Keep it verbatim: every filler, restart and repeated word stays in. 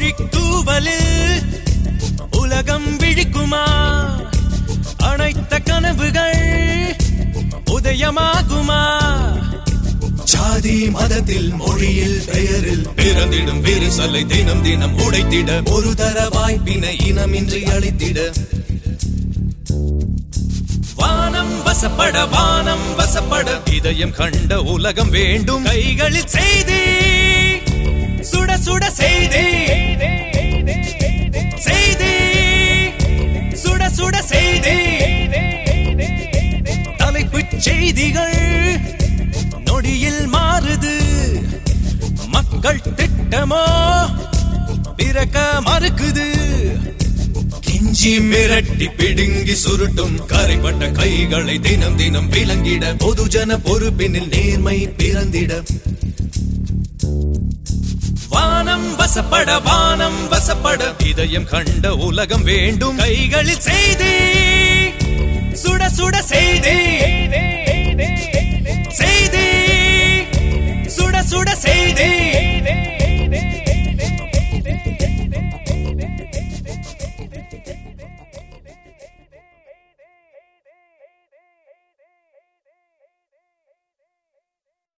பொழித்தூவலில் உலகம் விழிக்குமா அனைத்த கனவுகள் உதயமாகுமா ஜாதி மதத்தில் மொழியில் பெயரில் பிறந்திடும் விரிசலை தினம் தினம் உடைத்திட ஒரு தர வாய்ப்பினை இனமின்றி அளித்திட வானம் வசப்பட வானம் வசப்பட இதயம் கண்ட உலகம் வேண்டும் கைகளில் செய்தி சுட சுட செய்தி செய்தி சுட சுட செய்தி தலைப்புச் செய்திகள் நொடியில் மாறுது மக்கள் திட்டமோ பிறக்க மறுக்குது கிஞ்சி மிரட்டி பிடுங்கி சுருட்டும் கரைப்பட்ட கைகளை தினம் தினம் விளங்கிட பொதுஜன பொறுப்பினில் நேர்மை பிறந்திட வானம் வசப்பட வானம் வசப்பட இதயம் கண்ட உலகம் வேண்டும் கைகளில் செய்தி சுட சுட செய்தி செய்தி சுட சுட செய்தி